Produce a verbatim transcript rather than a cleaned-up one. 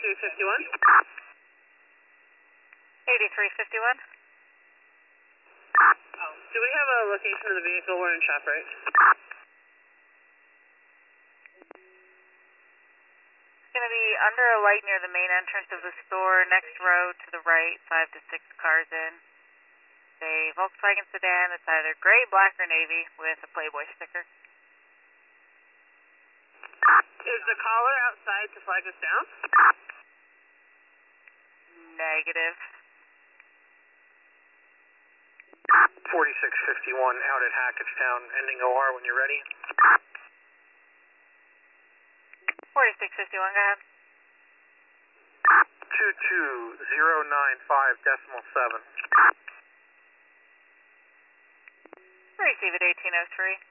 eighty-three fifty-one. eighty-three fifty-one. Oh, do we have a location of the vehicle? We're in shop, right? It's going to be under a light near the main entrance of the store, next row to the right, five to six cars in. It's a Volkswagen sedan. It's either gray, black, or navy with a Playboy sticker. Is the caller outside to flag us down? Negative. forty-six fifty-one out at Hackettstown, ending O R when you're ready. forty-six fifty-one, go ahead. two two zero nine five decimal seven. Receive at eighteen oh three.